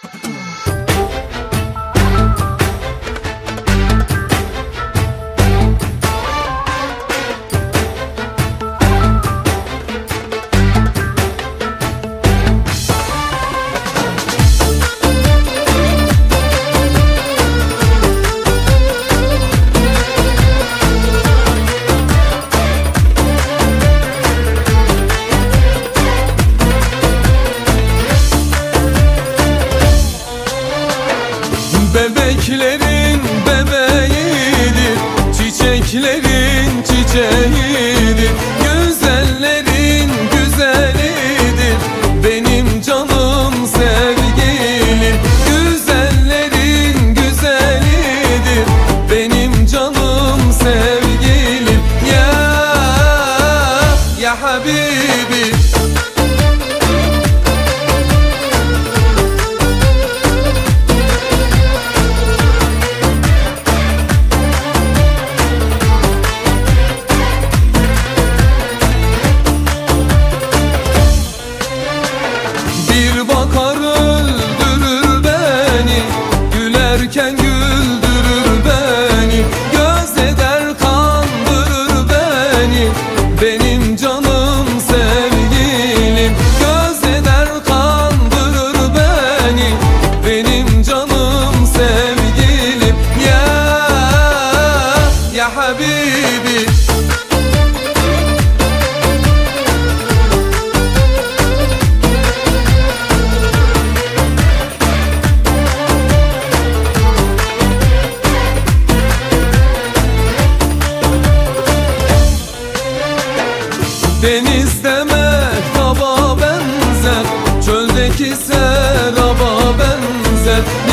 Bebeklerin bebeğidir, çiçeklerin çiçeğidir, güzellerin güzelidir, benim canım sevgilim. Güzellerin güzelidir, benim canım sevgilim. Ya Habibi. Bakar öldürür beni, gülerken güldürür beni, göz eder kandırır beni, benim canım sevgilim. Göz eder kandırır beni, benim canım sevgilim. Ya Habibi. Denizde mehtaba benzer, çöldeki seraba benzer,